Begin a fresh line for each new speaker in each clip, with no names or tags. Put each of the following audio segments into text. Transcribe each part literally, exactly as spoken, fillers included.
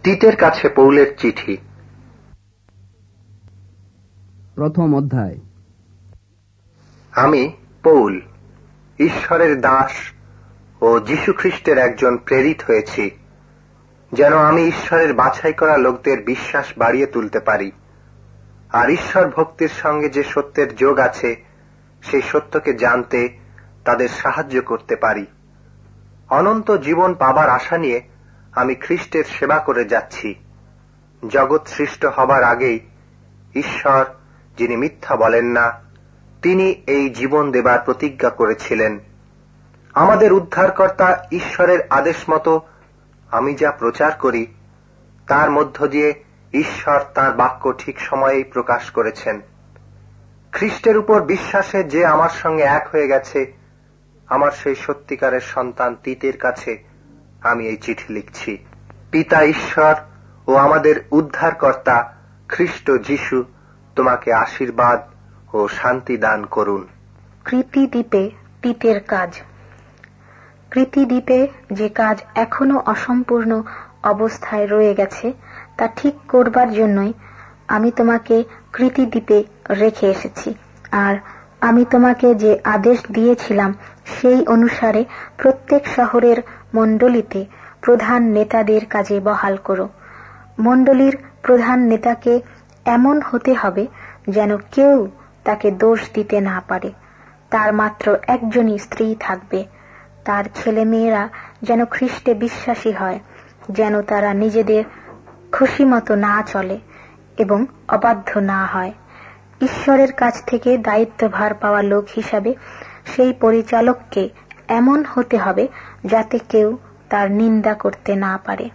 তিতের কাছে পৌলের চিঠি।
প্রথম অধ্যায়।
আমি পৌল, ঈশ্বরের দাস ও যীশু খ্রিস্টের একজন প্রেরিত হয়েছি, যেন আমি ঈশ্বরের বাছাই করা লোকদের বিশ্বাস বাড়িয়ে তুলতে পারি, আর ঈশ্বর ভক্তির সঙ্গে যে সত্যের যোগ আছে সেই সত্যকে জানতে তাদের সাহায্য করতে পারি। অনন্ত জীবন পাবার আশা নিয়ে আমি খ্রিস্টের সেবা করে যাচ্ছি। জগৎ সৃষ্ট হবার আগেই ঈশ্বর, যিনি মিথ্যা বলেন না, তিনি এই জীবন দেবার প্রতিজ্ঞা করেছিলেন। আমাদের উদ্ধারকর্তা ঈশ্বরের আদেশ মতো আমি যা প্রচার করি তার মধ্য দিয়ে ঈশ্বর তাঁর বাক্য ঠিক সময়েই প্রকাশ করেছেন। খ্রিস্টের উপর বিশ্বাসে যে আমার সঙ্গে এক হয়ে গেছে, আমার সেই সত্যিকারের সন্তান তিতের কাছে আমি এই চিঠি লিখছি। পিতা ঈশ্বর ও আমাদের উদ্ধারকর্তা খ্রিস্ট যীশু তোমাকে আশীর্বাদ ও শান্তি দান করুন।
কৃতি দ্বীপে তিতের কাজ। কৃতি দ্বীপে যে কাজ এখনো অসম্পূর্ণ অবস্থায় রয়ে গেছে তা ঠিক করবার জন্যই আমি তোমাকে কৃতি দ্বীপে রেখে এসেছি। আর আমি তোমাকে যে আদেশ দিয়েছিলাম সেই অনুসারে প্রত্যেক শহরের মণ্ডলীতে প্রধান নেতাদের কাজে বহাল করো। মণ্ডলীর প্রধান নেতাকে এমন হতে হবে যেন কেউ তাকে দোষ দিতে না পারে। তার মাত্র একজনই স্ত্রী থাকবে। তার ছেলে মেয়েরা যেন খ্রিস্টে বিশ্বাসী হয়, যেন তারা নিজেদের খুশি মতো না চলে এবং অবাধ্য না হয়। ঈশ্বরের কাছ থেকে দায়িত্বভার পাওয়া লোক হিসাবে সেই পরিচালককে এমন হতে হবে যাতে কেউ তার নিন্দা করতে না পারে।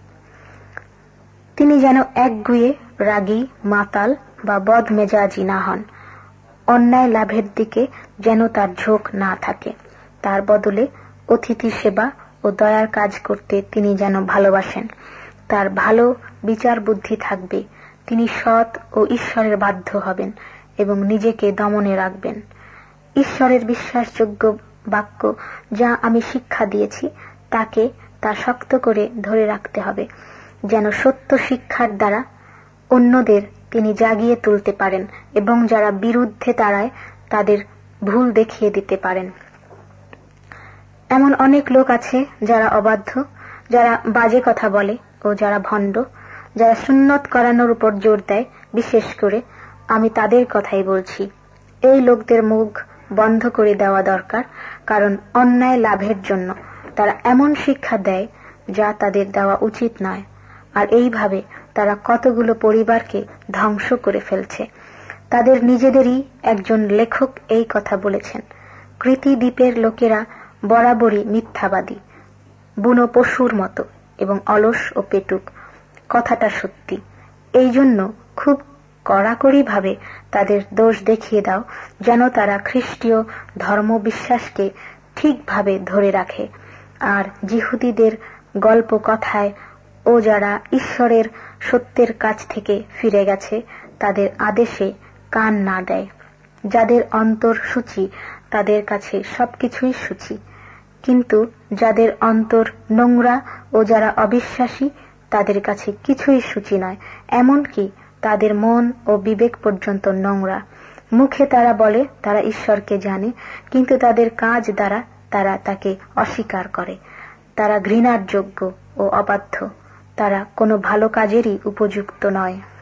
তিনি যেন একগুঁয়ে, রাগী, মাতাল বা বদমেজাজি না হন। অন্যায় লাভের দিকে যেন তার ঝোঁক না থাকে। তার বদলে অতিথি সেবা ও দয়ার কাজ করতে তিনি যেন ভালোবাসেন। তার ভালো বিচার বুদ্ধি থাকবে। তিনি সৎ ও ঈশ্বরের বাধ্য হবেন এবং নিজেকে দমনে রাখবেন। ঈশ্বরের বিশ্বাসযোগ্য বাক্য যা আমি শিক্ষা দিয়েছি তাকে তা শক্ত করে ধরে রাখতে হবে, যেন সত্য শিক্ষার দ্বারা অন্যদের তিনি জাগিয়ে তুলতে পারেন এবং যারা বিরুদ্ধে দাঁড়ায় তাদের ভুল দেখিয়ে দিতে পারেন। এমন অনেক লোক আছে যারা অবাধ্য, যারা বাজে কথা বলে ও যারা ভণ্ড, যারা সুন্নত করানোর উপর জোর দেয়। বিশেষ করে আমি তাদের কথাই বলছি। এই লোকদের মুখ বন্ধ করে দেওয়া দরকার, কারণ অন্যায় লাভের জন্য তারা এমন শিক্ষা দেয় যা তাদের দেওয়া উচিত নয়। আর এইভাবে তারা কতগুলো পরিবারকে ধ্বংস করে ফেলছে। তাদের নিজেদেরই একজন লেখক এই কথা বলেছেন, কৃতি দ্বীপের লোকেরা বরাবরই মিথ্যাবাদী, বুনো পশুর মতো এবং অলস ও পেটুক। কথাটা সত্যি। এই জন্য খুব কড়াকড়ি ভাবে তাদের দোষ দেখিয়ে দাও, যেন তারা খ্রিস্টীয় ধর্ম বিশ্বাসকে ঠিকভাবে ধরে রাখে আর যিহুদীদের গল্প কথায় ও যারা ঈশ্বরের সত্যের কাছ থেকে ফিরে গেছে তাদের আদেশে কান না দেয়। যাদের অন্তর সূচি তাদের কাছে সবকিছুই সূচি, কিন্তু যাদের অন্তর নোংরা ও যারা অবিশ্বাসী তাদের কাছে কিছুই সূচি নয়। এমনকি তাদের মন ও বিবেক পর্যন্ত নোংরা। মুখে তারা বলে তারা ঈশ্বরকে জানে, কিন্তু তাদের কাজ দ্বারা তারা তাকে অস্বীকার করে। তারা ঘৃণার যোগ্য ও অবাধ্য। তারা কোনো ভালো কাজেরই উপযুক্ত নয়।